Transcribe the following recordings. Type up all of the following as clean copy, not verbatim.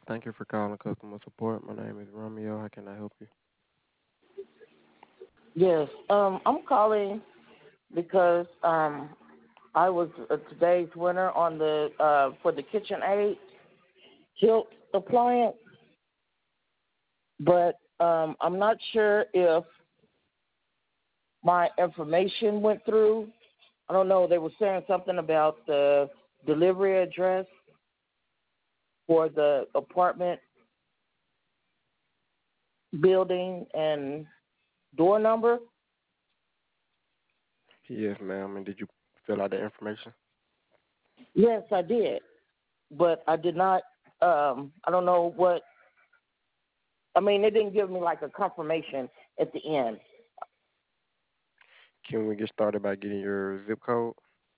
Thank you for calling customer support. My name is Romeo. How can I help you? Yes, I'm calling because I was today's winner on the for the KitchenAid Tilt appliance, but I'm not sure if my information went through. I don't know. They were saying something about the delivery address for the apartment building and door number. Yes, ma'am. And did you fill out the information? Yes, I did, but I did not. I don't know what. I mean, it didn't give me like a confirmation at the end. Can we get started by getting your zip code?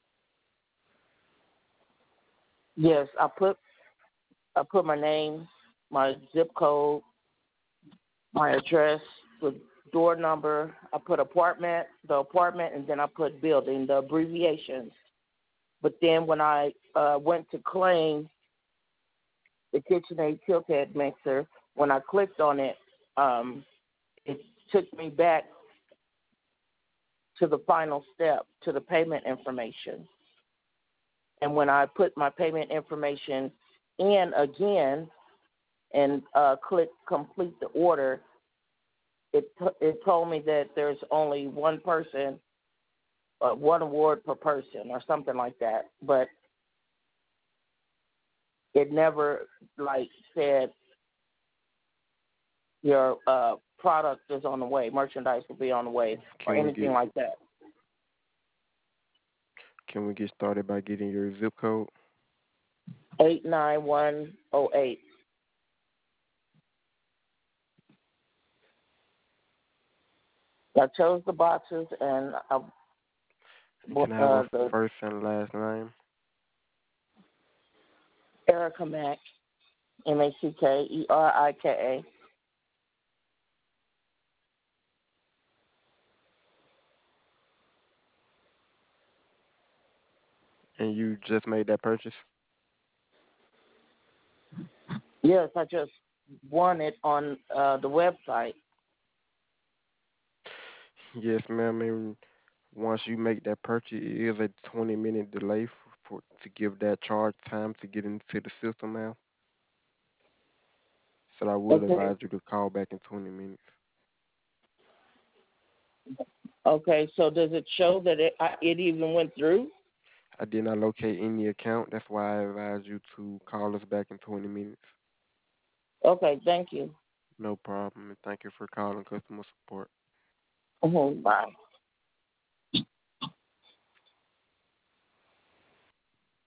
Yes, I put my name, my zip code, my address, the door number. I put the apartment, and then I put building, the abbreviations. But then when I went to claim the KitchenAid Tilthead mixer, when I clicked on it, it took me back to the final step, to the payment information. And when I put my payment information in again and click complete the order, it told me that there's only one person, one award per person, or something like that. But it never like said your product is on the way, merchandise will be on the way, or Can we anything get like that. can we get started by getting your zip code? 89108. I chose the boxes and And can I have a the first and last name? Erica Mack, MACKERIKA. And you just made that purchase? Yes, I just won it on the website. Yes, ma'am. And once you make that purchase, it is a 20-minute delay for to give that charge time to get into the system, ma'am. So I will Okay. advise you to call back in 20 minutes. Okay. So does it show that it even went through? I did not locate any account. That's why I advise you to call us back in 20 minutes. Okay. Thank you. No problem. And thank you for calling customer support. Bye.